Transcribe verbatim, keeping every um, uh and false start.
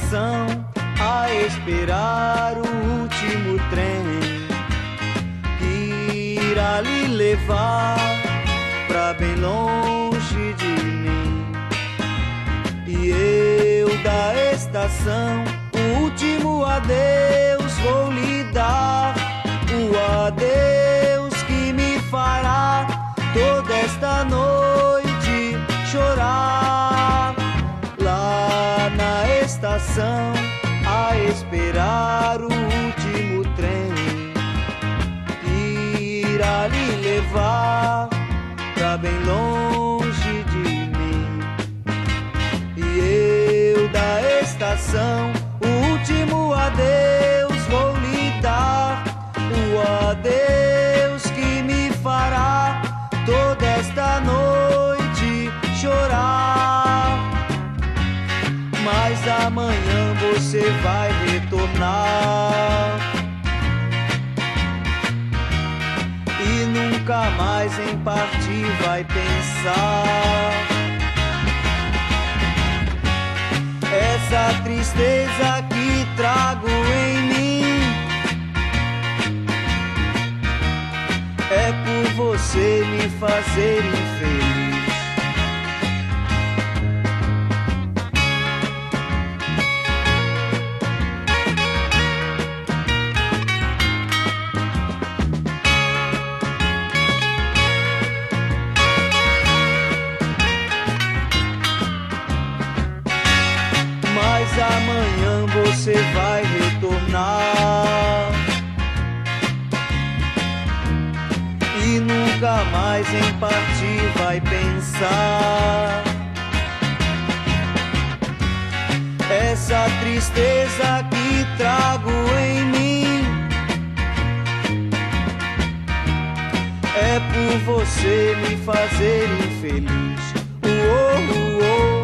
estação a esperar o último trem que irá lhe levar pra bem longe de mim. E eu da estação o último adeus vou lhe dar, o adeus que me fará toda esta noite chorar. Lá na estação a esperar o último trem que irá lhe levar pra bem longe de mim. E eu da estação o último adeus vou lhe dar, o adeus que me fará toda esta noite chorar. Mas amanhã você vai retornar e nunca mais em partir vai pensar. Essa tristeza que trago em mim é por você me fazer infeliz. Mas amanhã você vai retornar e nunca mais em partir vai pensar. Essa tristeza que trago em mim é por você me fazer infeliz. Uou, uou.